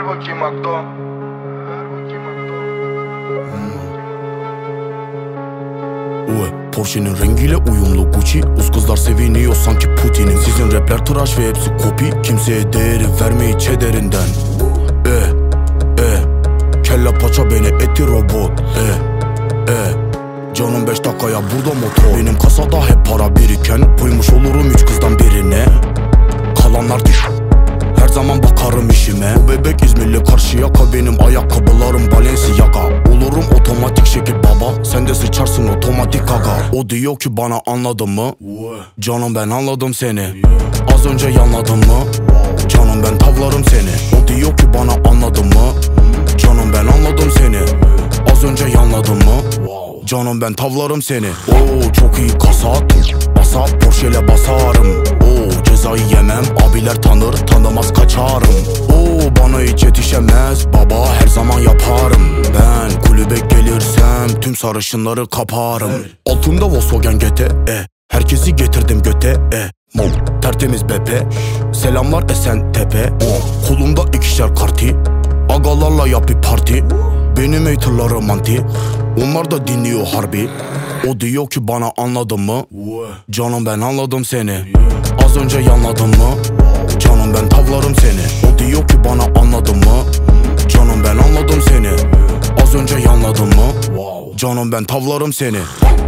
Ver bakayım Akdo. Porsche'nin rengiyle uyumlu Gucci. Uz kızlar seviniyor sanki Putin'in. Sizin rapler tıraş ve hepsi kopi. Kimseye değeri vermeyi çederinden. Kelle paça beni etti robot. Canım 5 dakikaya burada motor. Benim kasada hep para biriken. Koymuş olurum 3 kızdan birine. Kalanlar düş. Her zaman bakarım işime. Bebek İzmirli Karşıyaka. Benim ayakkabılarım Balenciaga. Olurum otomatik şekil baba. Sen de sıçarsın otomatik aga. O diyor ki bana anladın mı? Canım ben anladım seni. Az önce yanladın mı? Canım ben tavlarım seni. O diyor ki bana anladın mı? Canım ben anladım seni. Az önce yanladın mı? Canım ben tavlarım seni. Oo çok iyi kasa. Basa Porsche'le basarım. Oo cezayı yemem. Abiler tanır tanımaz kaçarım. Oo bana hiç yetişemez. Baba her zaman yaparım. Ben kulübe gelirsem tüm sarışınları kaparım. Altında Volkswagen GT. Herkesi getirdim göte. Tertemiz BP. Selamlar Esentepe. Kolumda 2'şer karti. Agalarla yap bir parti. Benim haterlarım anti. Onlar da dinliyor harbi. O diyor ki bana anladın mı? Canım ben anladım seni. Az önce yanladın mı? Canım ben tavlarım seni. O diyor ki bana anladın mı? Canım ben anladım seni. Az önce yanladın mı? Canım ben tavlarım seni.